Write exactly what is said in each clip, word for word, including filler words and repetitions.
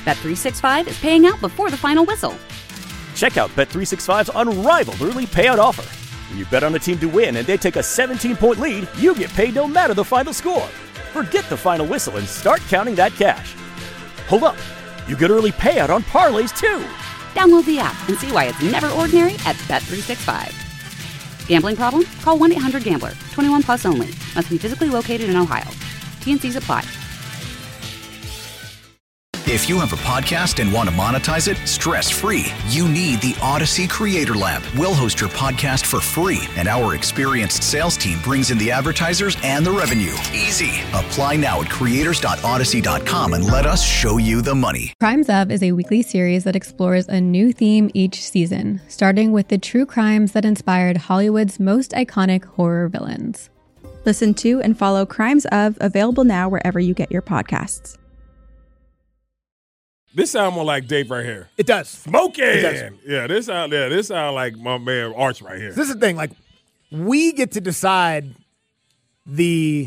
Bet three sixty-five is paying out before the final whistle. Check out Bet three sixty-five's unrivaled early payout offer. When you bet on a team to win and they take a seventeen-point lead, you get paid no matter the final score. Forget the final whistle and start counting that cash. Hold up. You get early payout on parlays, too. Download the app and see why it's never ordinary at Bet three sixty-five. Gambling problem? Call one eight hundred gambler. twenty-one plus only. Must be physically located in Ohio. T N Cs apply. If you have a podcast and want to monetize it stress-free, you need the Odyssey Creator Lab. We'll host your podcast for free, and our experienced sales team brings in the advertisers and the revenue. Easy. Apply now at creators dot odyssey dot com and let us show you the money. Crimes Of is a weekly series that explores a new theme each season, starting with the true crimes that inspired Hollywood's most iconic horror villains. Listen to and follow Crimes Of, available now wherever you get your podcasts. This sound more like Dave right here. It does. Smoking. It does. Yeah, this sound yeah, this sound like my man Arch right here. This is the thing, like we get to decide the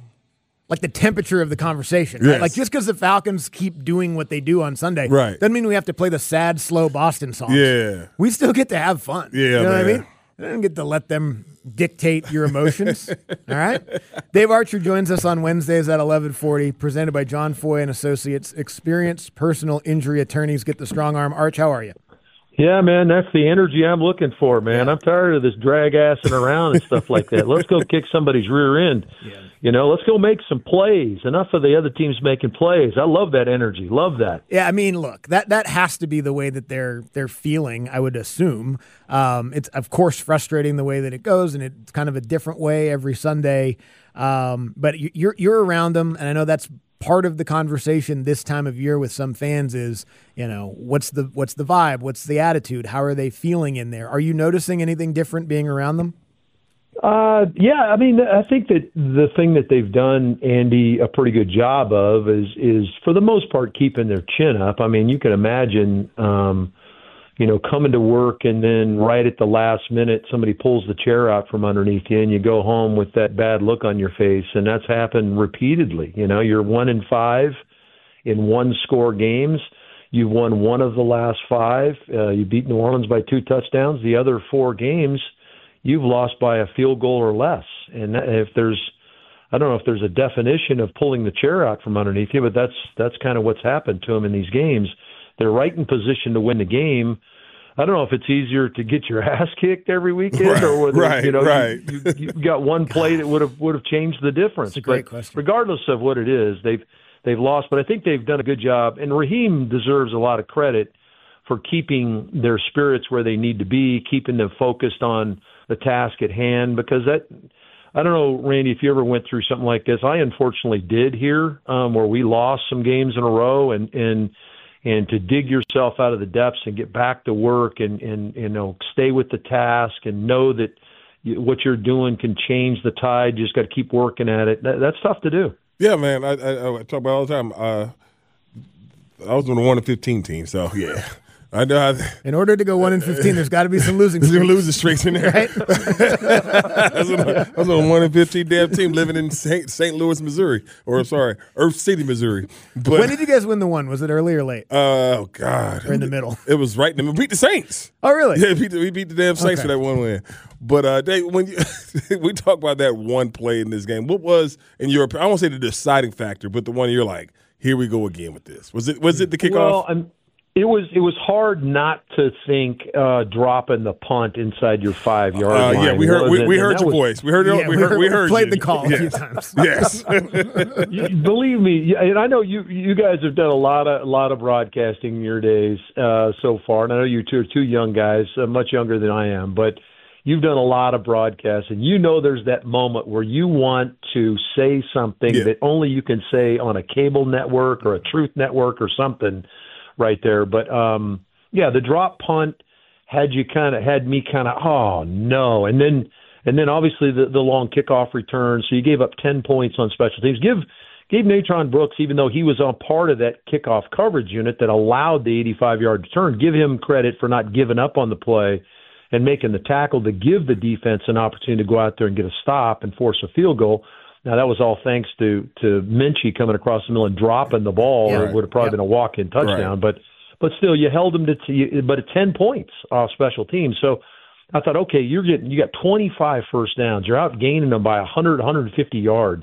like the temperature of the conversation, right? Yes. Like just because the Falcons keep doing what they do on Sunday, right, doesn't mean we have to play the sad, slow Boston songs. Yeah. We still get to have fun. Yeah, you know man. what I mean? I don't get to let them dictate your emotions. All right. Dave Archer joins us on Wednesdays at eleven forty, presented by John Foy and Associates, experienced personal injury attorneys. Get the strong arm. Arch, how are you? Yeah, man, that's the energy I'm looking for, man. I'm tired of this drag assing around and stuff like that. Let's go kick somebody's rear end. Yeah. You know, let's go make some plays. Enough of the other teams making plays. I love that energy. Love that. Yeah, I mean, look, that that has to be the way that they're they're feeling, I would assume. Um, it's, of course, frustrating the way that it goes, and it's kind of a different way every Sunday. Um, but you're you're around them, and I know that's part of the conversation this time of year with some fans is, you know, what's the what's the vibe? What's the attitude? How are they feeling in there? Are you noticing anything different being around them? Uh, yeah, I mean, I think that the thing that they've done, Andy, a pretty good job of is, is for the most part, keeping their chin up. I mean, you can imagine, um, you know, coming to work and then right at the last minute, somebody pulls the chair out from underneath you and you go home with that bad look on your face. And that's happened repeatedly. You know, you're one in five in one score games. You've won one of the last five. Uh, you beat New Orleans by two touchdowns. The other four games, you've lost by a field goal or less. And if there's, I don't know if there's a definition of pulling the chair out from underneath you, but that's that's kind of what's happened to them in these games. They're right in position to win the game. I don't know if it's easier to get your ass kicked every weekend, right, or whether right, you know right. you, you, you've got one play that would have would have changed the difference. That's a great but question. Regardless of what it is, they've they've lost. But I think they've done a good job, and Raheem deserves a lot of credit for keeping their spirits where they need to be, keeping them focused on the task at hand. Because that, I don't know, Randy, if you ever went through something like this. I unfortunately did here, um, where we lost some games in a row, and and. And to dig yourself out of the depths and get back to work and, and you know, stay with the task and know that you, what you're doing can change the tide. You just got to keep working at it. That, that's tough to do. Yeah, man. I, I, I talk about it all the time. Uh, I was on the one and fifteen team, so yeah. I know. I, in order to go one and fifteen, there's got to be some losing. There's some losing streaks in there, right? I was on a, I was on a one and fifteen damn team living in Saint Saint Louis, Missouri, or sorry, Earth City, Missouri. But when did you guys win the one? Was it early or late? Uh, oh God, or in the middle? It was right in the middle. We beat the Saints. Oh really? Yeah, we beat the, we beat the damn Saints okay. for that one win. But uh, Dave, when you, we talk about that one play in this game, what was in your? I won't say the deciding factor, but the one you're like, here we go again with this. Was it? Was it the kickoff? Well, I'm, It was it was hard not to think uh, dropping the punt inside your five yard uh, line. Yeah, we heard we, we heard your was, voice. We heard yeah, we heard we heard played you. the call yes. a few times. Yes, you, believe me, and I know you you guys have done a lot of a lot of broadcasting in your days uh, so far. And I know you two are two young guys, uh, much younger than I am, but you've done a lot of broadcasts, and you know there's that moment where you want to say something yeah. that only you can say on a cable network or a truth network or something right there. But um, yeah, the drop punt had you kind of had me kind of oh no, and then and then obviously the the long kickoff return. So you gave up ten points on special teams. Give gave Natron Brooks, even though he was on part of that kickoff coverage unit that allowed the eighty-five yard return, give him credit for not giving up on the play and making the tackle to give the defense an opportunity to go out there and get a stop and force a field goal. Now, that was all thanks to, to Minchie coming across the middle and dropping the ball, Yeah, or right. it would have probably Yep. been a walk-in touchdown. But but still, you held them to t- but at ten points off special teams. So I thought, okay, you're getting you got twenty-five first downs. You're out gaining them by one hundred, one hundred fifty yards.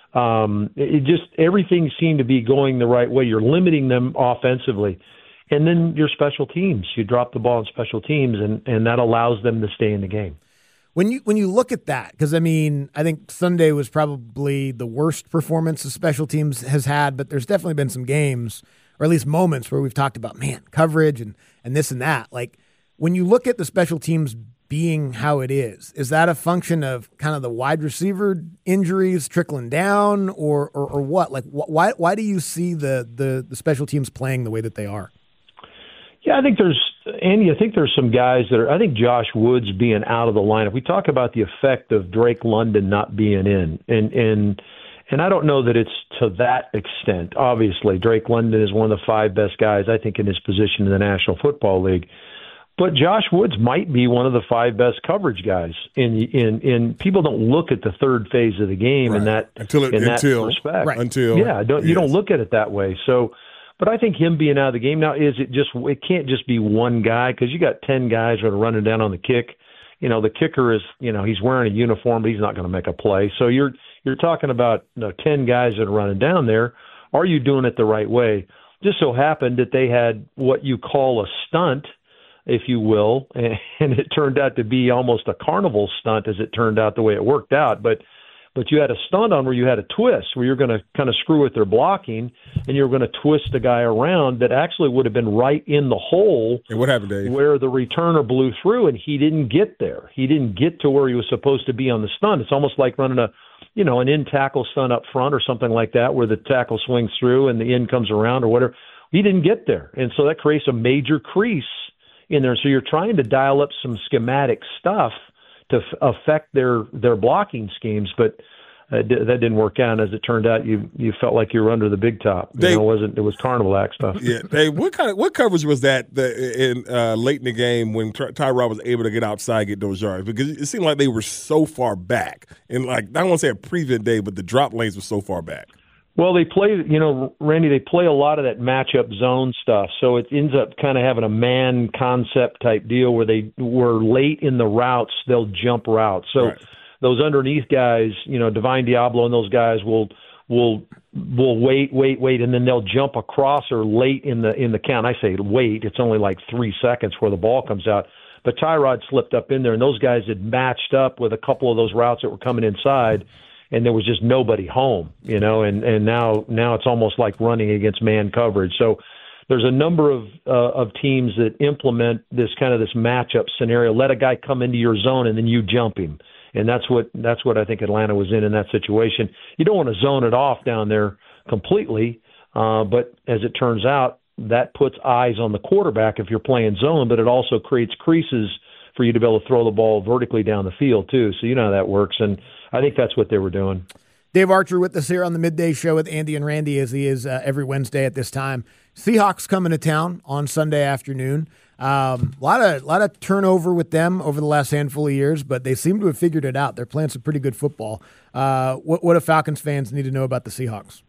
Um, it, it just everything seemed to be going the right way. You're limiting them offensively. And then your special teams, you drop the ball in special teams, and, and that allows them to stay in the game. When you when you look at that, because, I mean, I think Sunday was probably the worst performance the special teams has had, but there's definitely been some games, or at least moments, where we've talked about, man, coverage and, and this and that. Like, when you look at the special teams being how it is, is that a function of kind of the wide receiver injuries trickling down, or or, or what? Like, wh- why why do you see the, the, the special teams playing the way that they are? Yeah, I think there's, Andy, I think there's some guys that are, I think Josh Woods being out of the lineup. We talk about the effect of Drake London not being in, and and and I don't know that it's to that extent. Obviously, Drake London is one of the five best guys, I think, in his position in the National Football League. But Josh Woods might be one of the five best coverage guys. In in in people don't look at the third phase of the game Right. in that Until it- in that until- respect. Right. until- yeah, don't, you yes. don't look at it that way. So. But I think him being out of the game now, is it just, it can't just be one guy, because you got ten guys that are running down on the kick. You know, the kicker is, you know, he's wearing a uniform, but he's not going to make a play. So you're you're talking about, you know, ten guys that are running down there. Are you doing it the right way? Just so happened that they had what you call a stunt, if you will, and it turned out to be almost a carnival stunt, as it turned out the way it worked out. But But you had a stunt on where you had a twist, where you're going to kind of screw with their blocking, and you're going to twist the guy around that actually would have been right in the hole. And what happened, Dave? Where the returner blew through, and he didn't get there. He didn't get to where he was supposed to be on the stunt. It's almost like running a, you know, an in tackle stunt up front or something like that, where the tackle swings through and the end comes around or whatever. He didn't get there, and so that creates a major crease in there. So you're trying to dial up some schematic stuff to f- affect their, their blocking schemes, but uh, d- that didn't work out. And as it turned out, you you felt like you were under the big top. You Dave, know, it wasn't it was carnival act stuff. Yeah, Dave, what kind of what coverage was that the, in uh, late in the game when Ty- Tyrod was able to get outside, get those yards? Because it seemed like they were so far back, and like I don't want to say a prevent day, but the drop lanes were so far back. Well, they play, you know, Randy, they play a lot of that matchup zone stuff. So it ends up kind of having a man concept type deal where they were late in the routes, they'll jump routes. So Right. those underneath guys, you know, Divine Diablo and those guys will will will wait, wait, wait, and then they'll jump across or late in the in the count. I say wait, it's only like three seconds where the ball comes out. But Tyrod slipped up in there, and those guys had matched up with a couple of those routes that were coming inside. And there was just nobody home, you know, and, and now now it's almost like running against man coverage. So there's a number of uh, of teams that implement this kind of this matchup scenario. Let a guy come into your zone and then you jump him, and that's what that's what I think Atlanta was in in that situation. You don't want to zone it off down there completely, uh, but as it turns out, that puts eyes on the quarterback if you're playing zone, but it also creates creases for you to be able to throw the ball vertically down the field too. So you know how that works, and I think that's what they were doing. Dave Archer with us here on the Midday Show with Andy and Randy, as he is uh, every Wednesday at this time. Seahawks coming to town on Sunday afternoon. Um, a lot of lot of turnover with them over the last handful of years, but they seem to have figured it out. They're playing some pretty good football. Uh, what, what do Falcons fans need to know about the Seahawks?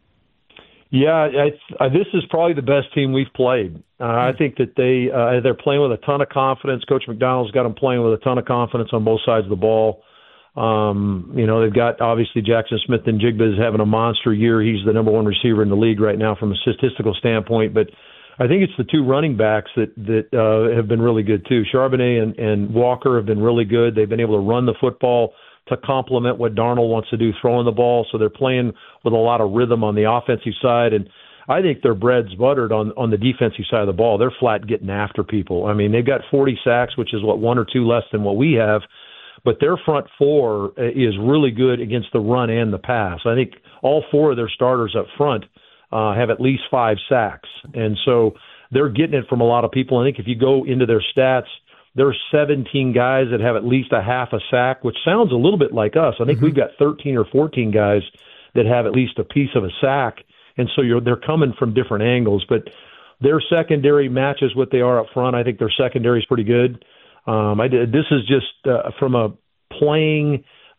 Yeah, it's, uh, this is probably the best team we've played. Uh, I think that they uh, they're playing with a ton of confidence. Coach McDonald's got them playing with a ton of confidence on both sides of the ball. Um, you know, they've got obviously Jackson Smith and Jigba is having a monster year. He's the number one receiver in the league right now from a statistical standpoint. But I think it's the two running backs that that uh, have been really good too. Charbonnet and, and Walker have been really good. They've been able to run the football to complement what Darnold wants to do throwing the ball. So they're playing with a lot of rhythm on the offensive side. And I think their bread's buttered on, on the defensive side of the ball. They're flat getting after people. I mean, they've got forty sacks, which is what, one or two less than what we have. But their front four is really good against the run and the pass. I think all four of their starters up front uh, have at least five sacks. And so they're getting it from a lot of people. I think if you go into their stats, there's seventeen guys that have at least a half a sack, which sounds a little bit like us. I think mm-hmm. we've got thirteen or fourteen guys that have at least a piece of a sack. And so you're, they're coming from different angles. But their secondary matches what they are up front. I think their secondary is pretty good. Um, I did, this is just uh, from a playing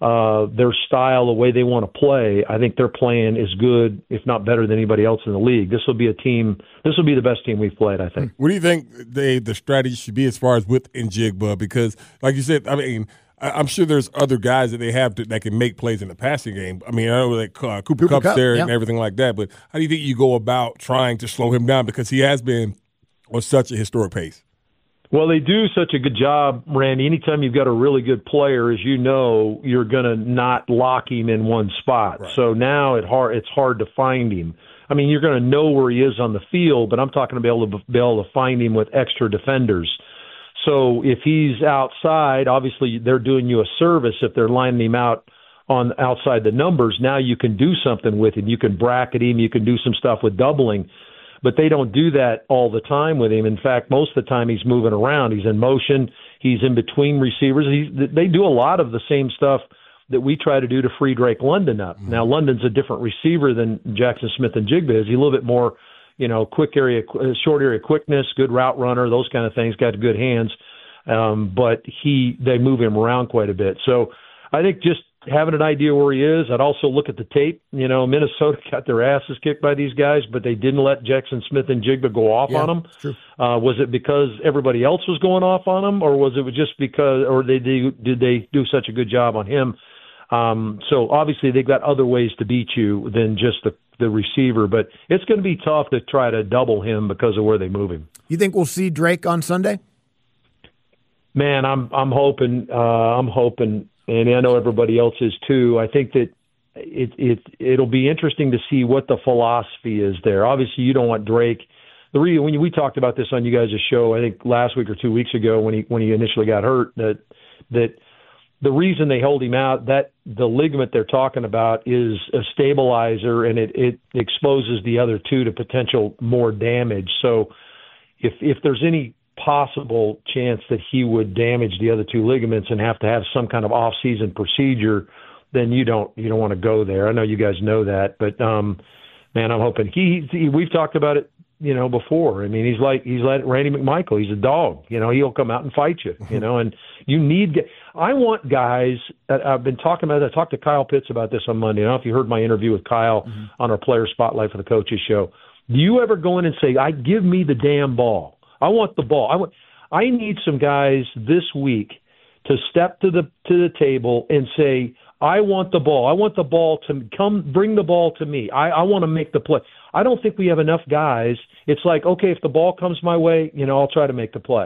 uh, their style, the way they want to play, I think their plan is good, if not better than anybody else in the league. This will be a team. This will be the best team we've played, I think. What do you think they, the strategy should be as far as with Njigba? Because, like you said, I mean, I'm sure there's other guys that they have to, that can make plays in the passing game. I mean, I know that uh, Cooper, Cooper Kupp's Kupp, there yeah. and everything like that, but how do you think you go about trying to slow him down? Because he has been on such a historic pace. Well, they do such a good job, Randy. Anytime you've got a really good player, as you know, you're going to not lock him in one spot. Right. So now it hard, it's hard to find him. I mean, you're going to know where he is on the field, but I'm talking to be able to be able to find him with extra defenders. So if he's outside, obviously they're doing you a service if they're lining him out on outside the numbers. Now you can do something with him. You can bracket him. You can do some stuff with doubling. But they don't do that all the time with him. In fact, most of the time he's moving around. He's in motion. He's in between receivers. He's, they do a lot of the same stuff that we try to do to free Drake London up. Mm-hmm. Now, London's a different receiver than Jackson Smith-Njigba is. He's a little bit more, you know, quick area, short area quickness, good route runner, those kind of things, got good hands. Um, but he they move him around quite a bit. So I think just having an idea where he is. I'd also look at the tape. You know, Minnesota got their asses kicked by these guys, but they didn't let Jackson Smith-Njigba go off yeah, on them. True. Uh, was it because everybody else was going off on him, or was it just because, or they did, did they do such a good job on him? Um, so obviously they've got other ways to beat you than just the, the receiver, but it's going to be tough to try to double him because of where they move him. You think we'll see Drake on Sunday? Man, I'm I'm hoping uh, I'm hoping. And I know everybody else is too. I think that it it it'll be interesting to see what the philosophy is there. Obviously, you don't want Drake. The reason when we talked about this on you guys' show, I think last week or two weeks ago when he when he initially got hurt, that that the reason they hold him out, that the ligament they're talking about is a stabilizer, and it it exposes the other two to potential more damage. So if if there's any possible chance that he would damage the other two ligaments and have to have some kind of off-season procedure, then you don't you don't want to go there. I know you guys know that, but um, man, I'm hoping he, he. We've talked about it, you know, before. I mean, he's like he's like Randy McMichael. He's a dog. You know, he'll come out and fight you. You know, and you need. I want guys that I've been talking about. I talked to Kyle Pitts about this on Monday. I don't know if you heard my interview with Kyle mm-hmm. on our Player Spotlight for the Coaches Show. Do you ever go in and say, "I give me the damn ball. I want the ball. I want. I need some guys this week to step to the to the table and say, I want the ball. I want the ball to come. Bring the ball to me. I, I want to make the play." I don't think we have enough guys. It's like, okay, if the ball comes my way, you know, I'll try to make the play,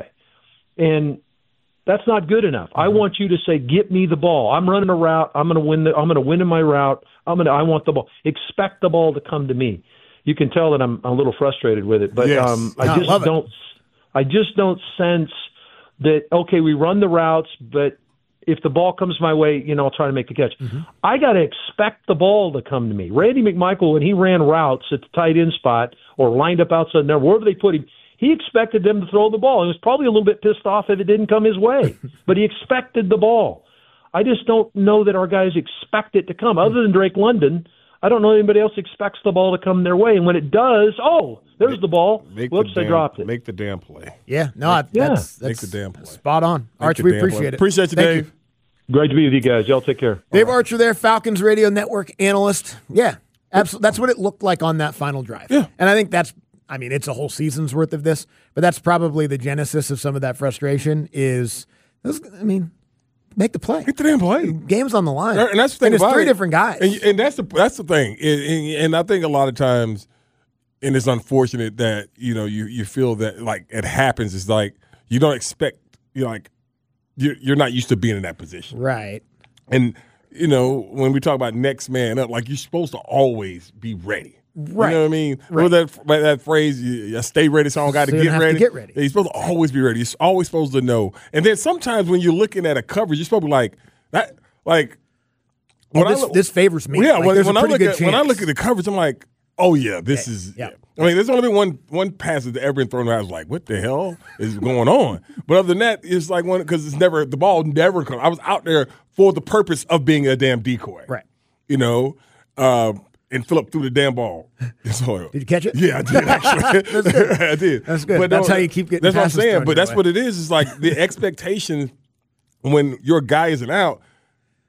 and that's not good enough. Mm-hmm. I want you to say, "Get me the ball. I'm running a route. I'm going to win. The, I'm going to win in my route. I'm going to. I want the ball. Expect the ball to come to me." You can tell that I'm a little frustrated with it, but yes. um, I no, just I don't. I just don't sense that, okay, we run the routes, but if the ball comes my way, you know, I'll try to make the catch. Mm-hmm. I got to expect the ball to come to me. Randy McMichael, when he ran routes at the tight end spot or lined up outside there, wherever they put him, he expected them to throw the ball. He was probably a little bit pissed off if it didn't come his way, but he expected the ball. I just don't know that our guys expect it to come. Other than Drake London, I don't know anybody else expects the ball to come their way. And when it does, oh, there's make, the ball. Whoops, the they damn, dropped it. Make the damn play. Yeah, no, I, yeah. that's, that's make the damn play. Spot on. Make Arch, we appreciate play. it. Appreciate you, Thank Dave. You. Great to be with you guys. Y'all take care. Dave right. Archer there, Falcons Radio Network analyst. Yeah, absolutely. That's what it looked like on that final drive. Yeah. And I think that's, I mean, it's a whole season's worth of this, but that's probably the genesis of some of that frustration is, I mean, make the play. Make the damn play. Game's on the line. And that's the thing and it's about three it. different guys. And, and that's the that's the thing. And, and, and I think a lot of times, and it's unfortunate that, you know, you, you feel that, like, it happens. It's like you don't expect, you're like, you're, you're not used to being in that position. Right. And, you know, when we talk about next man up, like, you're supposed to always be ready. Right. You know what I mean? Right. Or that that phrase, you, you stay ready, so I don't got to So you get don't have ready. to get ready. Yeah, you're supposed to always be ready. You're always supposed to know. And then sometimes when you're looking at a coverage, you're supposed to be like, that, like, Oh, when this, I look, this favors me. yeah, Like, when, there's when a I pretty look good at chance. when I look at the coverage, I'm like, oh yeah, this Yeah, is. yeah. I mean, there's only been one one pass that's ever been thrown. I was like, what the hell is going on? But other than that, it's like one because it's never the ball never comes. I was out there for the purpose of being a damn decoy, Right. You know. Uh, And Philip threw the damn ball. So, Did you catch it? Yeah, I did actually. That's good. I did. That's good. But That's no, how you keep getting That's what I'm passes saying. thrown But your that's way. what it is. It's like the expectation when your guy isn't out.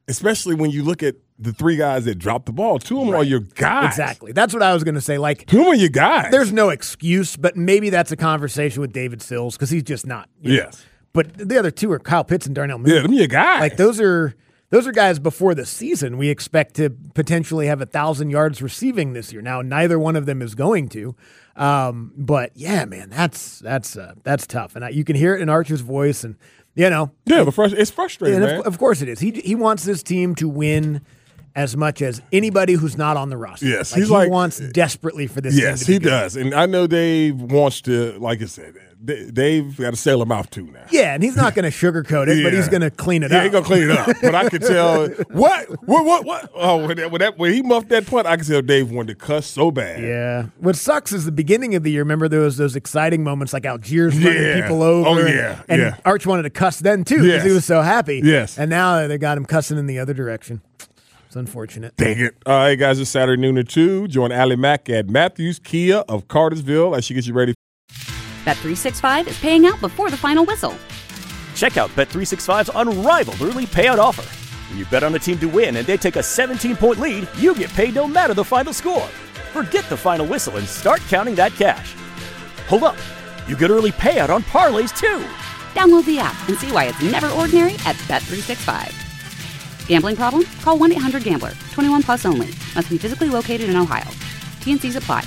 especially when you look at the three guys that dropped the ball. Two of them right. are your guys. Exactly. That's what I was going to say. Like, two of them are your guys. There's no excuse, but maybe that's a conversation with David Sills because he's just not. Yes. Know. But the other two are Kyle Pitts and Darnell Mooney. Yeah, them your guys. Like, those are those are guys before the season we expect to potentially have one thousand yards receiving this year. Now, neither one of them is going to. Um, but, yeah, man, that's that's uh, that's tough. And I, you can hear it in Archer's voice. And, you know. Yeah, but frust- it's frustrating, man. Of, of course it is. He He wants this team to win as much as anybody who's not on the roster. Yes, like, he's he like, wants desperately for this yes, team to be he good. does. And I know Dave wants to, like I said, Dave got to sell him out too now. Yeah, and he's not going to sugarcoat it, yeah. but he's going to clean it yeah, up. He's going to clean it up. But I could tell, what, what, what, what? Oh, when, that, when, that, when he muffed that punt, I could tell Dave wanted to cuss so bad. Yeah. What sucks is the beginning of the year, remember there was those exciting moments like Algiers running yeah. people over. Oh, yeah. And, and yeah. Arch wanted to cuss then, too, because yes. he was so happy. Yes. And now they got him cussing in the other direction. It's unfortunate. Dang it. All right, guys, it's Saturday noon to two. Join Allie Mack at Matthews Kia of Cartersville as she gets you ready. Bet three sixty-five is paying out before the final whistle. Check out Bet three sixty-five's unrivaled early payout offer. When you bet on a team to win and they take a seventeen-point lead, you get paid no matter the final score. Forget the final whistle and start counting that cash. Hold up. You get early payout on parlays, too. Download the app and see why it's never ordinary at Bet three sixty-five. Gambling problem? Call one eight hundred gambler. twenty-one plus only. Must be physically located in Ohio. T N Cs apply.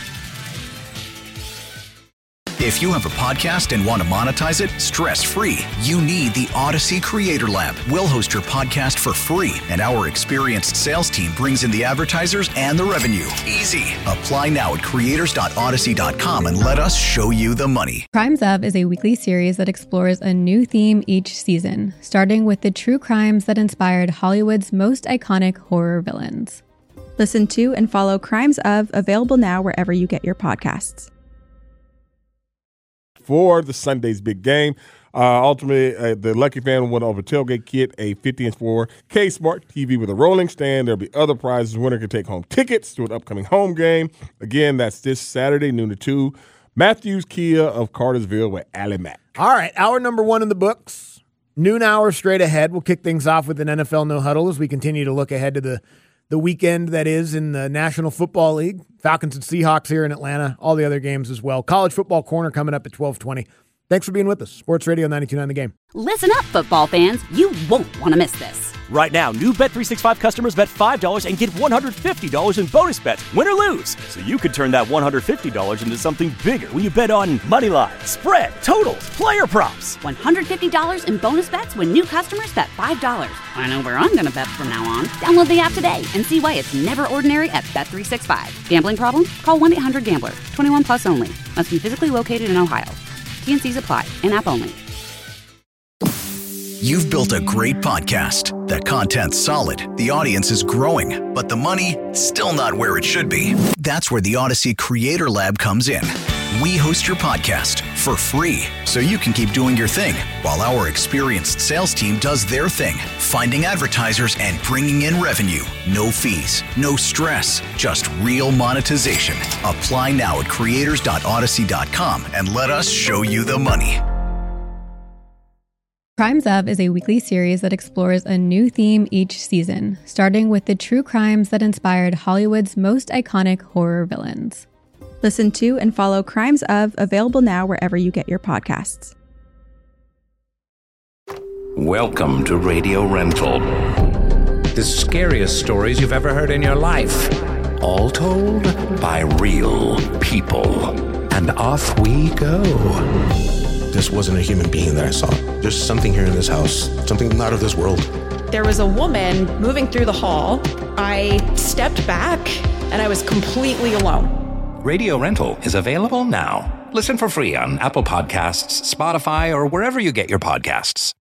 If you have a podcast and want to monetize it stress-free, you need the Odyssey Creator Lab. We'll host your podcast for free, and our experienced sales team brings in the advertisers and the revenue. Easy. Apply now at creators dot odyssey dot com and let us show you the money. Crimes Of is a weekly series that explores a new theme each season, starting with the true crimes that inspired Hollywood's most iconic horror villains. Listen to and follow Crimes Of, available now wherever you get your podcasts. For the Sunday's big game, uh, ultimately, uh, the lucky fan went over Tailgate Kit, a fifty-inch four K Smart T V with a rolling stand. There'll be other prizes. Winner can take home tickets to an upcoming home game. Again, that's this Saturday, noon to two. Matthews Kia of Cartersville with Allie Mack. All right, hour number one in the books. Noon hour straight ahead. We'll kick things off with an N F L No Huddle as we continue to look ahead to the the weekend that is in the National Football League. Falcons and Seahawks here in Atlanta, all the other games as well. College Football Corner coming up at twelve twenty. Thanks for being with us. Sports Radio ninety-two point nine The Game. Listen up, football fans. You won't want to miss this. Right now, new Bet three sixty-five customers bet five dollars and get one hundred fifty dollars in bonus bets, win or lose. So you could turn that one hundred fifty dollars into something bigger when you bet on money line, spread, totals, player props. one hundred fifty dollars in bonus bets when new customers bet five dollars. I know where I'm going to bet from now on. Download the app today and see why it's never ordinary at Bet three sixty-five. Gambling problem? Call one eight hundred gambler. twenty-one plus only. Must be physically located in Ohio. T N Cs apply. In-app only. You've built a great podcast. The content's solid, the audience is growing, but the money, still not where it should be. That's where the Odyssey Creator Lab comes in. We host your podcast for free, so you can keep doing your thing, while our experienced sales team does their thing, finding advertisers and bringing in revenue. No fees, no stress, just real monetization. Apply now at creators dot odyssey dot com and let us show you the money. Crimes Of is a weekly series that explores a new theme each season, starting with the true crimes that inspired Hollywood's most iconic horror villains. Listen to and follow Crimes Of, available now wherever you get your podcasts. Welcome to Radio Rental. The scariest stories you've ever heard in your life. All told by real people. And off we go. This wasn't a human being that I saw. There's something here in this house, something not of this world. There was a woman moving through the hall. I stepped back and I was completely alone. Radio Rental is available now. Listen for free on Apple Podcasts, Spotify, or wherever you get your podcasts.